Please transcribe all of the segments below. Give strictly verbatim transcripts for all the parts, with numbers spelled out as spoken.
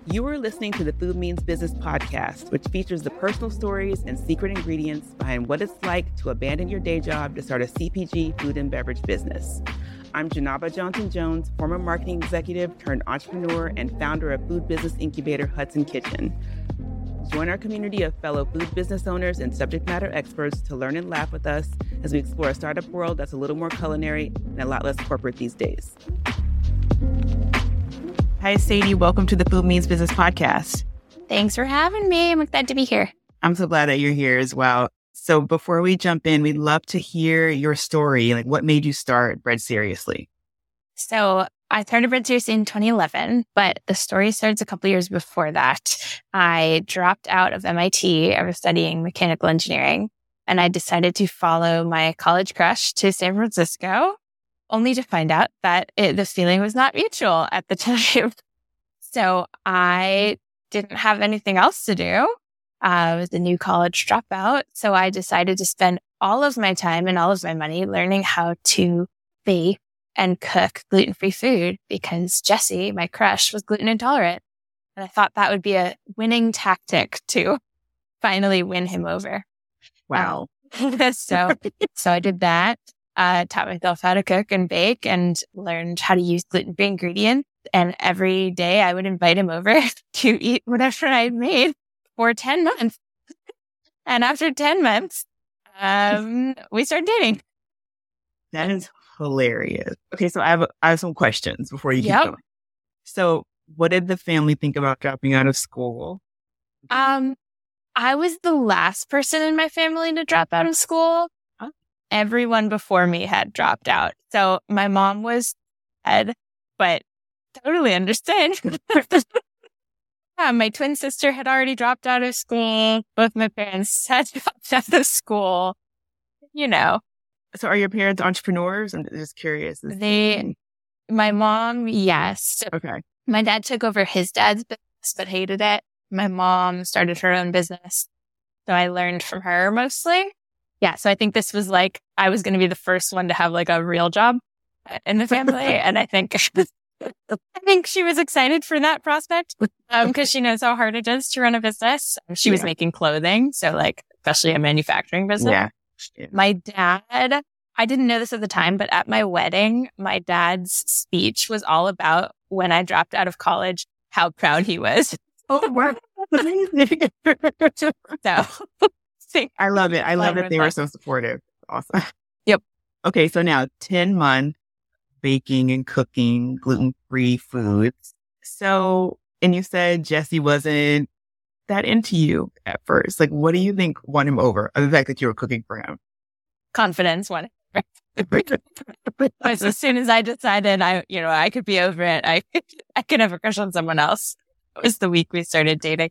You are listening to the Food Means Business podcast, which features the personal stories and secret ingredients behind what it's like to abandon your day job to start a C P G food and beverage business. I'm Janaba Johnson-Jones, former marketing executive turned entrepreneur and founder of food business incubator Hudson Kitchen. Join our community of fellow food business owners and subject matter experts to learn and laugh with us as we explore a startup world that's a little more culinary and a lot less corporate these days. Hi, Sadie. Welcome to the Food Means Business podcast. Thanks for having me. I'm glad to be here. I'm so glad that you're here as well. So before we jump in, we'd love to hear your story. Like, what made you start Bread Seriously? So I started Bread Seriously in twenty eleven, but the story starts a couple years before that. I dropped out of M I T. I was studying mechanical engineering, and I decided to follow my college crush to San Francisco, only to find out that it, the feeling was not mutual at the time. So I didn't have anything else to do. Uh, I was a new college dropout. So I decided to spend all of my time and all of my money learning how to bake and cook gluten-free food because Jesse, my crush, was gluten intolerant. And I thought that would be a winning tactic to finally win him over. Wow. Um, so, so I did that. Uh, taught myself how to cook and bake and learned how to use gluten-free ingredients. And every day I would invite him over to eat whatever I had made for ten months. And after ten months, um, we started dating. That is hilarious. Okay, so I have I have some questions before you keep Yep. going. So what did the family think about dropping out of school? Um, I was the last person in my family to drop out of school. Huh? Everyone before me had dropped out. So my mom was sad, but totally understand. Yeah, my twin sister had already dropped out of school. Both my parents had dropped out of school. You know, So are your parents entrepreneurs? I'm just curious. they, my mom, yes. Okay. My dad took over his dad's business, but hated it. My mom started her own business. So I learned from her mostly. Yeah. So I think this was like, I was going to be the first one to have like a real job in the family. And I think, I think she was excited for that prospect um, cause she knows how hard it is to run a business. She was Yeah. making clothing. So like, especially a manufacturing business. Yeah. Yeah. My dad, I didn't know this at the time, but at my wedding, my dad's speech was all about when I dropped out of college, how proud he was. Oh, wow. Amazing. So I love it. I love Fine that with they were that. so supportive. Awesome. Yep. Okay, so now ten months baking and cooking gluten-free foods. So, and you said Jesse wasn't that into you at first. Like, what do you think won him over? The fact that you were cooking for him. confidence won. Because as soon as I decided I, you know, I could be over it, I, I could have a crush on someone else. It was the week we started dating.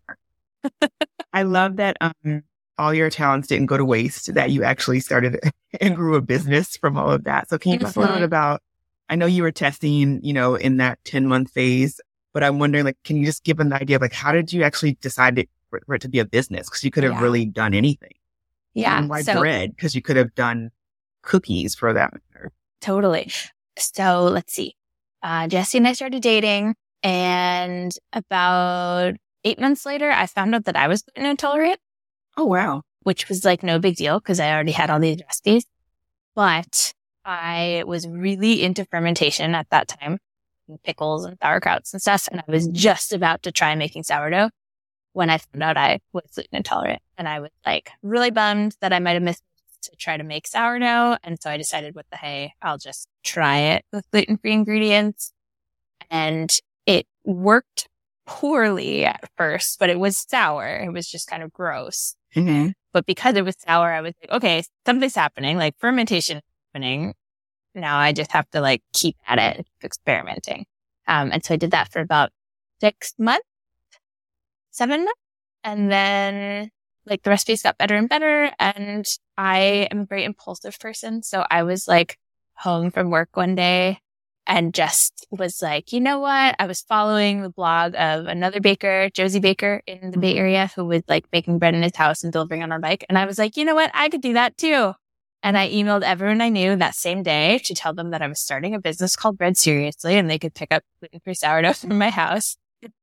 I love that um, all your talents didn't go to waste, that you actually started and grew a business from all of that. So can you talk a little bit about, I know you were testing, you know, in that ten month phase, but I'm wondering, like, can you just give an idea of like, how did you actually decide to, for, for it to be a business? Because you could have Yeah. really done anything. Yeah. And why so bread? Because you could have done cookies for that matter. totally. So let's see. Uh, Jesse and I started dating, and about eight months later, I found out that I was gluten intolerant, Oh, wow. which was like no big deal because I already had all these recipes. But I was really into fermentation at that time, pickles and sauerkrauts and stuff. And I was just about to try making sourdough when I found out I was gluten intolerant. And I was like really bummed that I might have missed to try to make sourdough. And so I decided, what the hey, I'll just try it with gluten-free ingredients. And it worked poorly at first, but it was sour. It was just kind of gross. Mm-hmm. But because it was sour, I was like, okay, something's happening, like fermentation is happening. Now I just have to like keep at it, keep experimenting. Um, and so I did that for about six months, seven months. And then like the recipes got better and better. And I am a very impulsive person. So I was like home from work one day and just was like, you know what? I was following the blog of another baker, Josie Baker in the Bay Area, who was like making bread in his house and delivering on a bike. And I was like, you know what? I could do that too. And I emailed everyone I knew that same day to tell them that I was starting a business called Bread Seriously and they could pick up gluten-free sourdough from my house.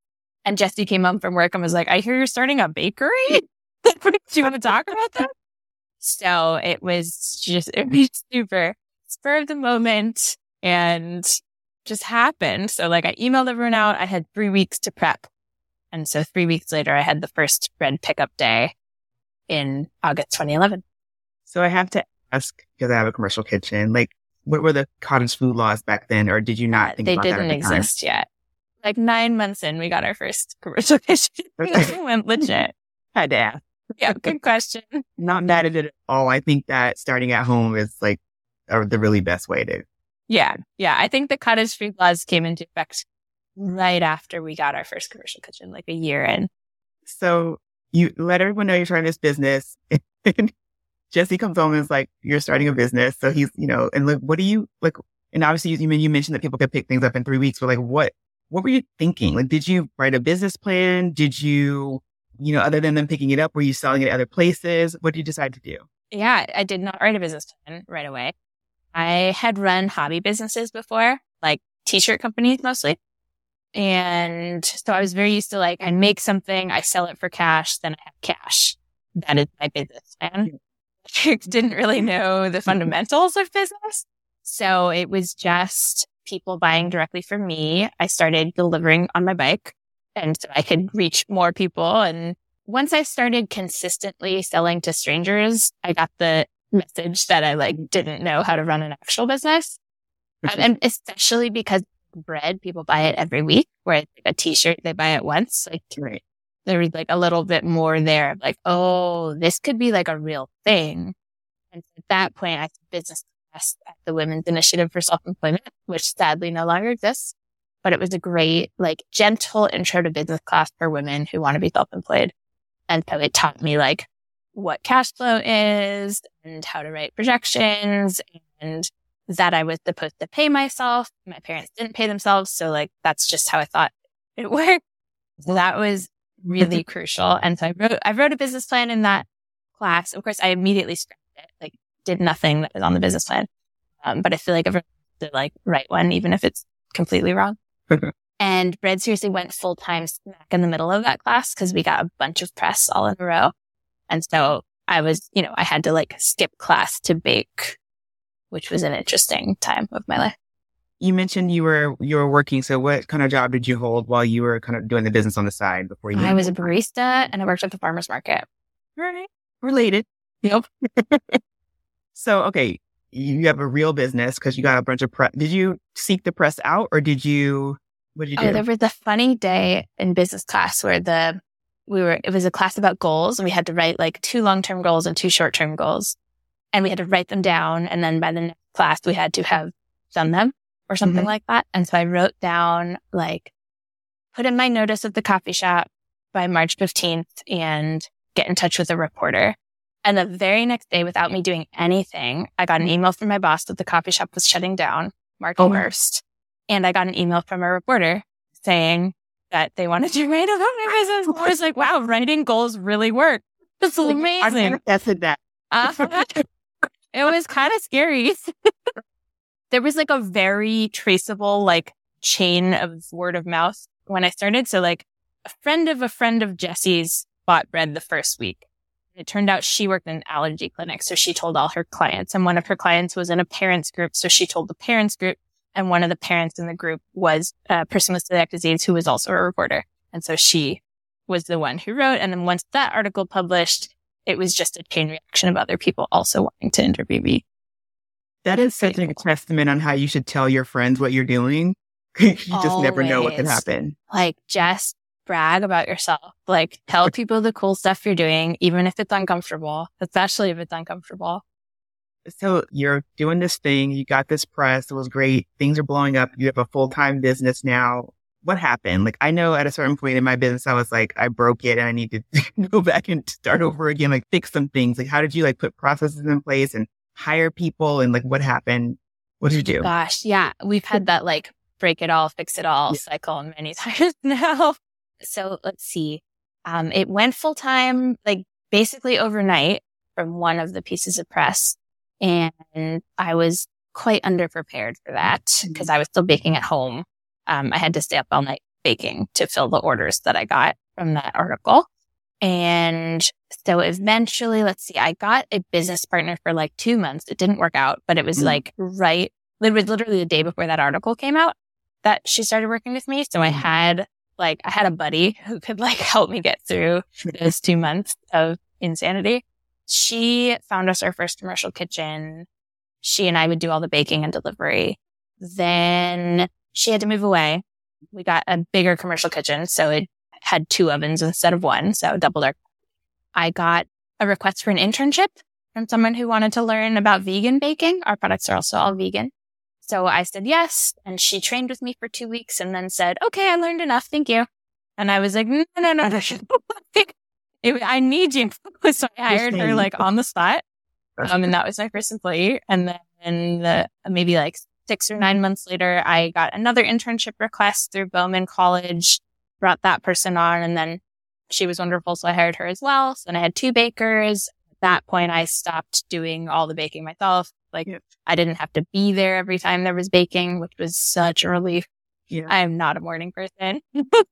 And Jesse came home from work and was like, I hear you're starting a bakery. Do you want to talk about that? So it was just, it was super spur of the moment and just happened. So like I emailed everyone out. I had three weeks to prep. And so three weeks later, I had the first bread pickup day in August twenty eleven. So I have to ask, because I have a commercial kitchen, like what were the cottage food laws back then? Or did you not think they about that didn't at the time? exist yet. Like nine months in, we got our first commercial kitchen. We went legit. Had to ask. Yeah, good question. Not mad at it at all. I think that starting at home is like a, the really best way to. Yeah. Yeah. I think the cottage food laws came into effect right after we got our first commercial kitchen, like a year in. So you let everyone know you're starting this business. And Jesse comes home and is like, you're starting a business. So he's, you know, and like, what do you like? And obviously you, you mentioned that people could pick things up in three weeks, but like, what, what were you thinking? Like, did you write a business plan? Did you, you know, other than them picking it up, were you selling it at other places? What did you decide to do? Yeah, I did not write a business plan right away. I had run hobby businesses before, like t-shirt companies mostly. And so I was very used to like, I make something, I sell it for cash, then I have cash. That is my business plan. I didn't really know the fundamentals of business. So it was just people buying directly from me. I started delivering on my bike, and so I could reach more people. And once I started consistently selling to strangers, I got the message that I like didn't know how to run an actual business. Um, and especially because bread, people buy it every week, whereas like a t-shirt, they buy it once. Like Right. there was like a little bit more there. Like, oh, this could be like a real thing. And at that point, I took business class at the Women's Initiative for Self-Employment, which sadly no longer exists. But it was a great, like, gentle intro to business class for women who want to be self-employed. And so it taught me like what cash flow is and how to write projections, and that I was supposed to pay myself. My parents didn't pay themselves. So like, that's just how I thought it worked. So that was really crucial. And so I wrote, I wrote a business plan in that class. Of course, I immediately scrapped it, like did nothing that was on the business plan. Um, but I feel like everyone has to like write one, even if it's completely wrong. And Bread seriously went full time smack in the middle of that class because we got a bunch of press all in a row. And so I was, you know, I had to like skip class to bake, which was an interesting time of my life. You mentioned you were you were working. So what kind of job did you hold while you were kind of doing the business on the side before you? I was a barista and I worked at the farmer's market. Right. Related. Yep. So, okay, you have a real business because you got a bunch of press. Did you seek the press out or did you, what did you do? Oh, there was a funny day in business class where the, we were, it was a class about goals and we had to write like two long-term goals and two short-term goals. And we had to write them down. And then by the next class, we had to have done them or something mm-hmm. like that. And so I wrote down, like, put in my notice at the coffee shop by March fifteenth and get in touch with a reporter. And the very next day, without me doing anything, I got an email from my boss that the coffee shop was shutting down March first. And I got an email from a reporter saying that they wanted to write about my business. I was like, wow, writing goals really work. This is amazing. I tested that. Uh, it was kind of scary. There was like a very traceable like chain of word of mouth when I started. So like a friend of a friend of Jesse's bought bread the first week. It turned out she worked in an allergy clinic. So she told all her clients, and one of her clients was in a parents group. So she told the parents group, and one of the parents in the group was a person with celiac disease who was also a reporter. And so she was the one who wrote. And then once that article published, it was just a chain reaction of other people also wanting to interview me. That is such a testament on how you should tell your friends what you're doing. You just Always. Never know what can happen. Like, just brag about yourself. Like, tell people the cool stuff you're doing, even if it's uncomfortable, especially if it's uncomfortable. So you're doing this thing. You got this press. It was great. Things are blowing up. You have a full-time business now. What happened? Like, I know at a certain point in my business, I was like, I broke it and I need to go back and start over again, like fix some things. Like, how did you like put processes in place and hire people, and like what happened? What did you do? Gosh, yeah. We've had that like break it all, fix it all yeah. cycle many times now. So let's see. Um, it went full time, like basically overnight from one of the pieces of press. And I was quite underprepared for that because mm-hmm. I was still baking at home. Um, I had to stay up all night baking to fill the orders that I got from that article. And so eventually, let's see, I got a business partner for like two months. It didn't work out, but it was mm. like right, it was literally the day before that article came out that she started working with me. So I had like, I had a buddy who could like help me get through those two months of insanity. She found us our first commercial kitchen. She and I would do all the baking and delivery. Then she had to move away. We got a bigger commercial kitchen. So it had two ovens instead of one. So doubled our. I got a request for an internship from someone who wanted to learn about vegan baking. Our products are also all vegan. So I said yes. And she trained with me for two weeks and then said, okay, I learned enough. Thank you. And I was like, no, no, no, no. I need you. So I hired her like on the spot. Um, and that was my first employee. And then the, maybe like six or nine months later, I got another internship request through Bowman College, brought that person on, and then she was wonderful. So I hired her as well. So then I had two bakers. At that point, I stopped doing all the baking myself. Like yep. I didn't have to be there every time there was baking, which was such a relief. Yeah. I am not a morning person.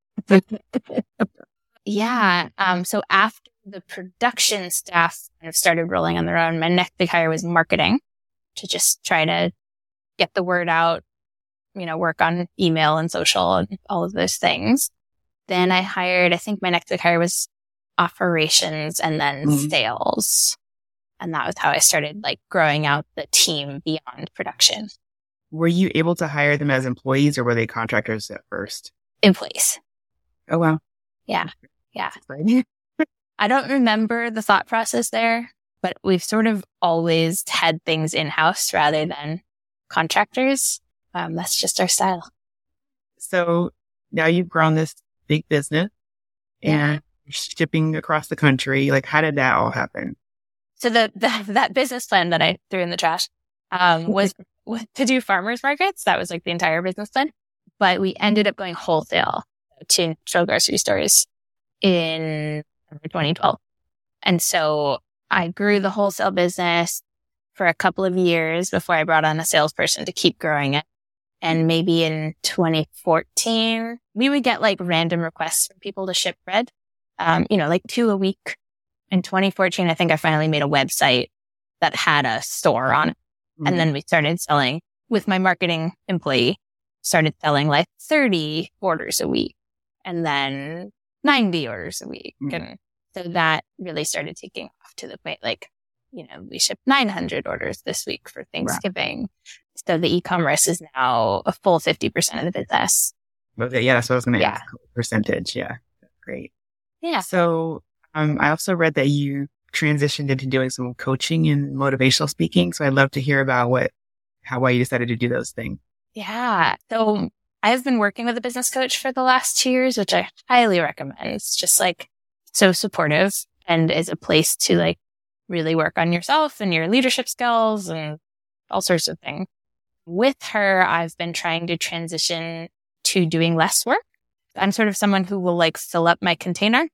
yeah. Um, so after the production staff kind of started rolling on their own, my next big hire was marketing to just try to get the word out, you know, work on email and social and all of those things. Then I hired, I think my next big hire was operations and then mm-hmm. sales. And that was how I started like growing out the team beyond production. Were you able to hire them as employees or were they contractors at first? Employees. Oh, wow. Yeah. Yeah. I don't remember the thought process there, but we've sort of always had things in-house rather than contractors. Um, that's just our style. So now you've grown this big business and yeah. shipping across the country. Like, how did that all happen? So the, the that business plan that I threw in the trash um, was, was to do farmers markets. That was like the entire business plan. But we ended up going wholesale to natural grocery stores in twenty twelve. And so I grew the wholesale business for a couple of years before I brought on a salesperson to keep growing it. And maybe in twenty fourteen, we would get like random requests from people to ship bread, um, you know, like two a week. In twenty fourteen, I think I finally made a website that had a store on it. Mm-hmm. And then we started selling with my marketing employee, started selling like thirty orders a week and then ninety orders a week. Mm-hmm. And so that really started taking off to the point, like, you know, we shipped nine hundred orders this week for Thanksgiving. Wow. So the e-commerce is now a full fifty percent of the business. Okay, yeah, that's what I was going to yeah. ask. Percentage. Yeah. That's great. Yeah. So um, I also read that you transitioned into doing some coaching and motivational speaking. So I'd love to hear about what, how, why you decided to do those things. Yeah. So I've been working with a business coach for the last two years, which I highly recommend. It's just like so supportive and is a place to like really work on yourself and your leadership skills and all sorts of things. With her, I've been trying to transition to doing less work. I'm sort of someone who will like fill up my container.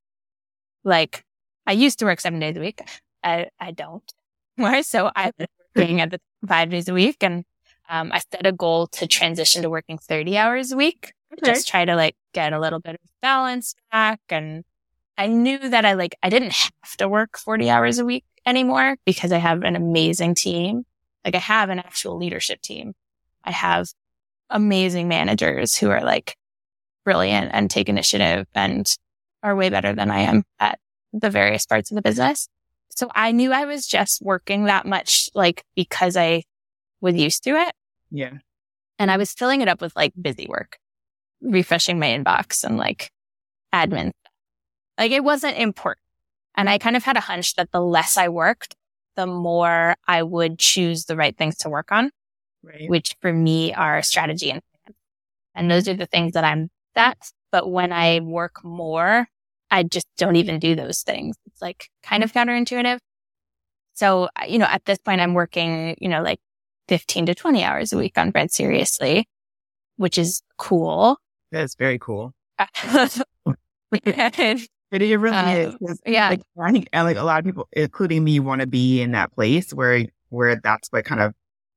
Like I used to work seven days a week. I, I don't more. So I've been working at the five days a week. And um, I set a goal to transition to working thirty hours a week. Okay. Just try to like get a little bit of balance back. And I knew that I like, I didn't have to work forty hours a week anymore because I have an amazing team. Like I have an actual leadership team. I have amazing managers who are like brilliant and take initiative and are way better than I am at the various parts of the business. So I knew I was just working that much, like because I was used to it. Yeah. And I was filling it up with like busy work, refreshing my inbox and like admin. Like it wasn't important. And I kind of had a hunch that the less I worked, the more I would choose the right things to work on, right. Which for me are strategy and finance. And those are the things that I'm at. But when I work more, I just don't even do those things. It's like kind of counterintuitive. So, you know, at this point I'm working, you know, like fifteen to twenty hours a week on Bread Seriously, which is cool. That's very cool. It, it really um, is. Yeah. Like, I think like a lot of people, including me, want to be in that place where, where that's what kind of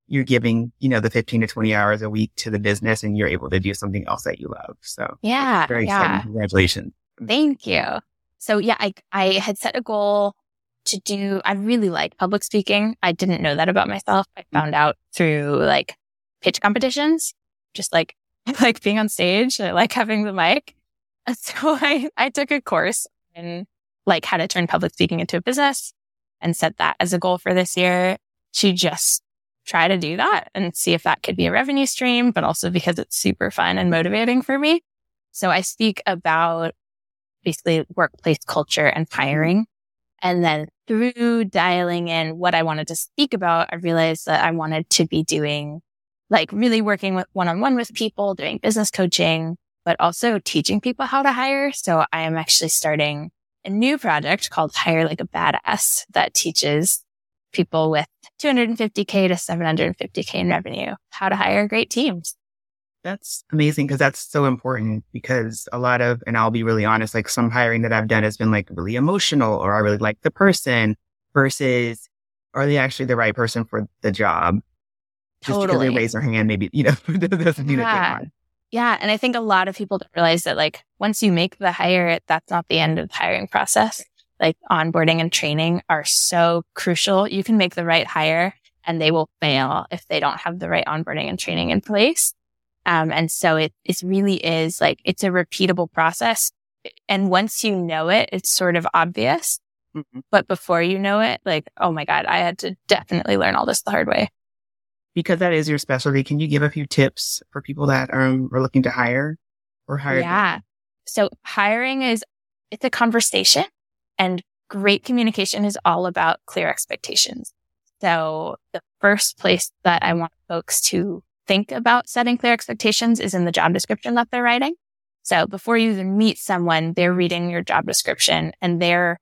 you're giving, you know, the fifteen to twenty hours a week to the business and you're able to do something else that you love. So yeah, very yeah. exciting. Congratulations. Thank you. So yeah, I, I had set a goal to do, I really like public speaking. I didn't know that about myself. I found out through like pitch competitions, just like, I like being on stage. I like having the mic. And so I, I took a course in like how to turn public speaking into a business and set that as a goal for this year to just try to do that and see if that could be a revenue stream, but also because it's super fun and motivating for me. So I speak about basically workplace culture and hiring. And then through dialing in what I wanted to speak about, I realized that I wanted to be doing like really working with one-on-one with people, doing business coaching, but also teaching people how to hire. So I am actually starting a new project called Hire Like a Badass that teaches people with two hundred fifty K to seven hundred fifty K in revenue how to hire great teams. That's amazing because that's so important because a lot of, and I'll be really honest, like some hiring that I've done has been like really emotional or I really like the person versus are they actually the right person for the job? Just Totally. because they raise their hand, maybe, you know, doesn't mean Yeah. it's Yeah. And I think a lot of people don't realize that like once you make the hire, that's not the end of the hiring process. Like onboarding and training are so crucial. You can make the right hire and they will fail if they don't have the right onboarding and training in place. Um, and so it, it really is like, it's a repeatable process. And once you know it, it's sort of obvious. Mm-hmm. But before you know it, like, oh my God, I had to definitely learn all this the hard way. Because that is your specialty, can you give a few tips for people that um, are looking to hire or hire? Yeah. So hiring is, it's a conversation and great communication is all about clear expectations. So the first place that I want folks to think about setting clear expectations is in the job description that they're writing. So before you even meet someone, they're reading your job description and they're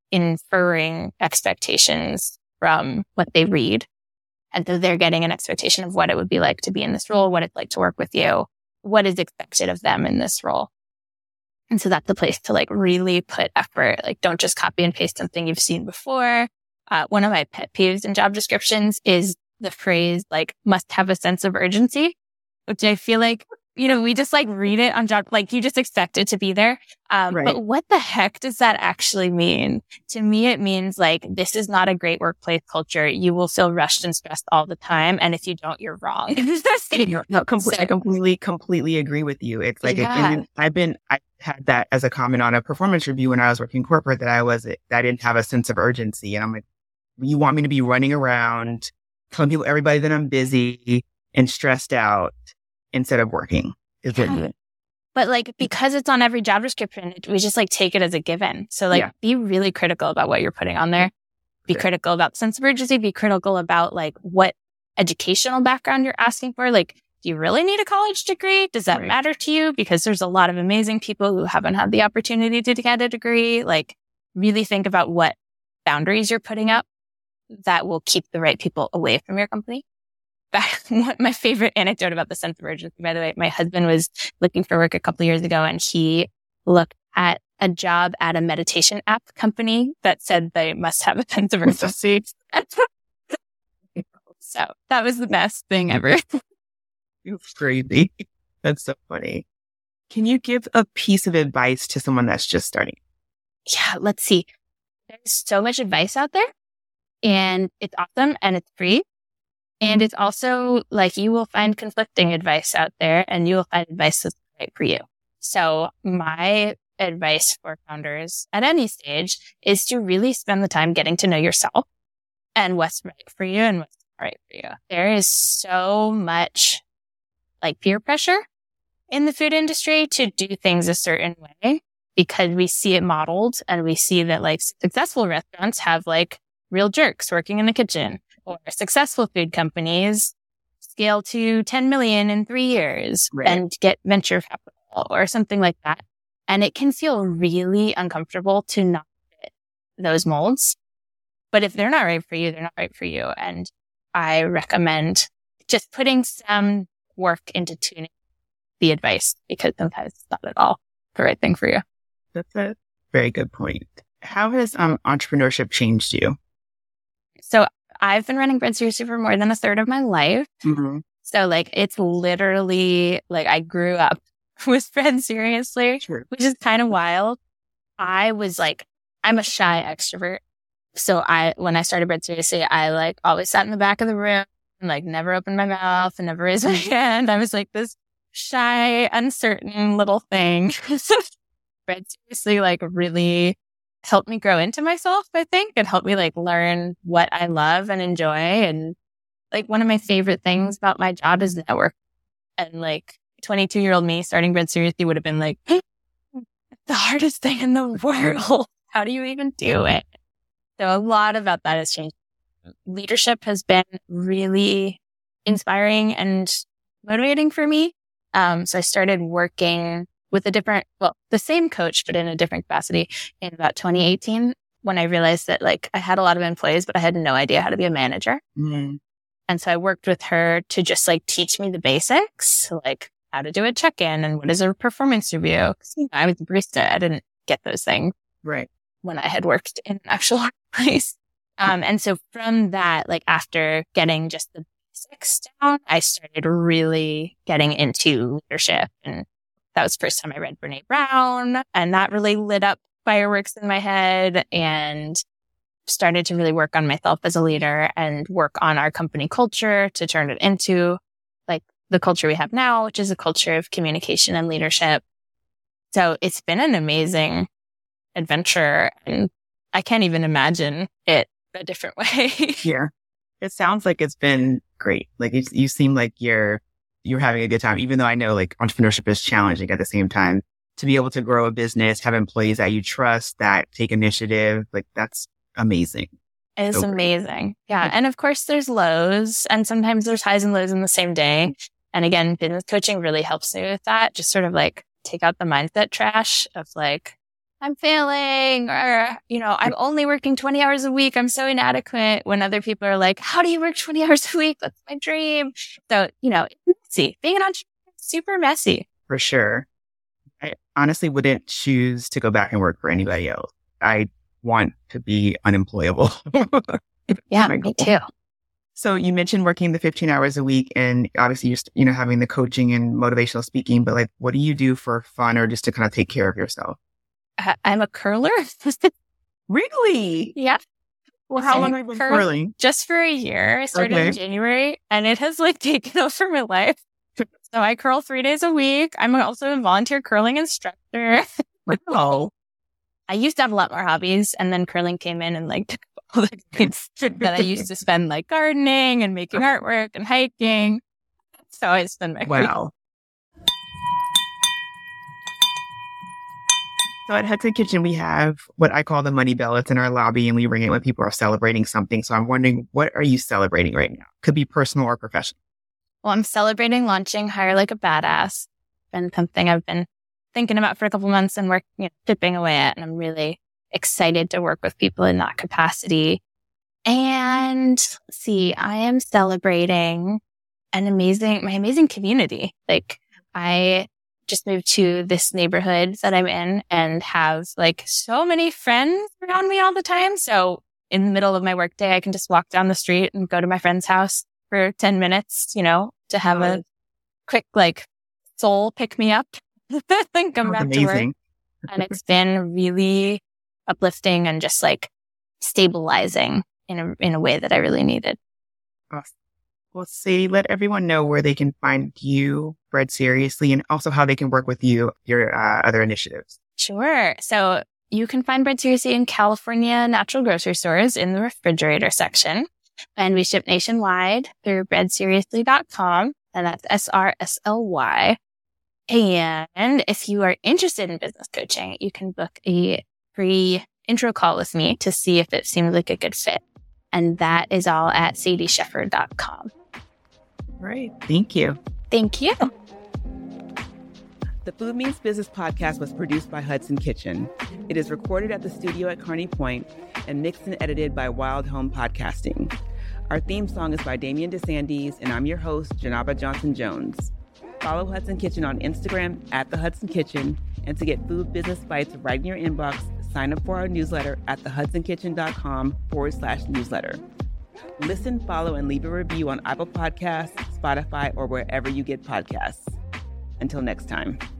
inferring expectations from what they read. And so they're getting an expectation of what it would be like to be in this role, what it's like to work with you, what is expected of them in this role. And so that's the place to like really put effort. Like don't just copy and paste something you've seen before. Uh, one of my pet peeves in job descriptions is the phrase like must have a sense of urgency, which I feel like, you know, we just like read it on job, like you just expect it to be there. Um, Right. But what the heck does that actually mean? To me, it means like, this is not a great workplace culture. You will feel rushed and stressed all the time. And if you don't, you're wrong. No, completely, So- I completely, completely agree with you. It's like, Yeah. it, I've been, I had that as a comment on a performance review when I was working corporate that I was, that I didn't have a sense of urgency. And I'm like, you want me to be running around, telling people, everybody that I'm busy and stressed out instead of working is what Yeah. But like, because it's on every job description, we just like take it as a given. So like, Yeah. be really critical about what you're putting on there. Be Sure. critical about the sense of urgency. Be critical about like what educational background you're asking for. Like, do you really need a college degree? Does that Right. matter to you? Because there's a lot of amazing people who haven't had the opportunity to get a degree. Like, really think about what boundaries you're putting up that will keep the right people away from your company. Back, my favorite anecdote about the sense of urgency, by the way, my husband was looking for work a couple of years ago and he looked at a job at a meditation app company that said they must have a sense of urgency. So that was the best thing ever. It's crazy. That's so funny. Can you give a piece of advice to someone that's just starting? Yeah, let's see. There's so much advice out there and it's awesome and it's free. And it's also like you will find conflicting advice out there and you will find advice that's right for you. So my advice for founders at any stage is to really spend the time getting to know yourself and what's right for you and what's not right for you. There is so much like peer pressure in the food industry to do things a certain way because we see it modeled and we see that like successful restaurants have like real jerks working in the kitchen. Or successful food companies scale to ten million in three years Right. and get venture capital or something like that. And it can feel really uncomfortable to not fit those molds. But if they're not right for you, they're not right for you. And I recommend just putting some work into tuning the advice because sometimes it's not at all the right thing for you. That's a very good point. How has um, entrepreneurship changed you? So I've been running Bread Seriously for more than a third of my life. Mm-hmm. So like, it's literally like I grew up with Bread Seriously, Sure. which is kind of wild. I was like, I'm a shy extrovert. So I, when I started Bread Seriously, I like always sat in the back of the room and like never opened my mouth and never raised my hand. I was like this shy, uncertain little thing. Bread Seriously like really helped me grow into myself, I think. It helped me like learn what I love and enjoy. And like one of my favorite things about my job is network. And like twenty-two year old me starting Bread Seriously would have been like, the hardest thing in the world. How do you even do it? So a lot about that has changed. Leadership has been really inspiring and motivating for me. Um, so I started working with a different, well, the same coach, but in a different capacity in about twenty eighteen when I realized that like I had a lot of employees, but I had no idea how to be a manager. Mm-hmm. And so I worked with her to just like teach me the basics, like how to do a check-in and what is a performance review. 'Cause, you know, I was a barista. I didn't get those things Right. when I had worked in an actual place. Um, and so from that, like after getting just the basics down, I started really getting into leadership. And that was the first time I read Brene Brown. And that really lit up fireworks in my head and started to really work on myself as a leader and work on our company culture to turn it into like the culture we have now, which is a culture of communication and leadership. So it's been an amazing adventure, and I can't even imagine it a different way. Yeah. It sounds like it's been great. Like it's, you seem like you're, you're having a good time, even though I know like entrepreneurship is challenging at the same time. To be able to grow a business, have employees that you trust, that take initiative, like that's amazing. It's So great. amazing. Yeah. And of course there's lows, and sometimes there's highs and lows in the same day. And again, business coaching really helps me with that. Just sort of like take out the mindset trash of like, I'm failing, or, you know, I'm only working twenty hours a week. I'm so inadequate, when other people are like, how do you work twenty hours a week? That's my dream. So, you know, it's messy. Being an entrepreneur is super messy. For sure. I honestly wouldn't choose to go back and work for anybody else. I want to be unemployable. Yeah, My me goal. too. So you mentioned working the fifteen hours a week, and obviously you're, st- you know, having the coaching and motivational speaking, but like, what do you do for fun or just to kind of take care of yourself? I- I'm a curler. Really? Yeah. Well, how I'm long a have you been cur- curling? Just for a year. I started Okay. in January, and it has like taken over my life. So I curl three days a week. I'm also a volunteer curling instructor. Wow. I used to have a lot more hobbies, and then curling came in and like took all the things that I used to spend like gardening and making artwork and hiking. So I spend my Wow. So at Hudson Kitchen, we have what I call the money bell. It's in our lobby, and we ring it when people are celebrating something. So I'm wondering, what are you celebrating right now? Could be personal or professional. Well, I'm celebrating launching Hire Like a Badass. Been something I've been thinking about for a couple months and work, you know, chipping away at. And I'm really excited to work with people in that capacity. And let's see, I am celebrating an amazing, my amazing community. Like I just moved to this neighborhood that I'm in and have like so many friends around me all the time. So in the middle of my workday, I can just walk down the street and go to my friend's house for ten minutes, you know, to have a quick like soul pick me up and come That's back to work. amazing. And it's been really uplifting and just like stabilizing in a, in a way that I really needed. Awesome. Well, Sadie, let everyone know where they can find you, Bread Seriously, and also how they can work with you, your uh, other initiatives. Sure. So you can find Bread Seriously in California natural grocery stores in the refrigerator section. And we ship nationwide through bread seriously dot com. And that's S R S L Y. And if you are interested in business coaching, you can book a free intro call with me to see if it seems like a good fit. And that is all at sadie sheffer dot com. Right. Thank you. Thank you. The Food Means Business podcast was produced by Hudson Kitchen. It is recorded at the studio at Kearney Point and mixed and edited by Wild Home Podcasting. Our theme song is by Damian DeSandes, and I'm your host, Janaba Johnson-Jones. Follow Hudson Kitchen on Instagram at The Hudson Kitchen, and to get food business bites right in your inbox, sign up for our newsletter at thehudsonkitchen.com forward slash newsletter. Listen, follow, and leave a review on Apple Podcasts, Spotify, or wherever you get podcasts. Until next time.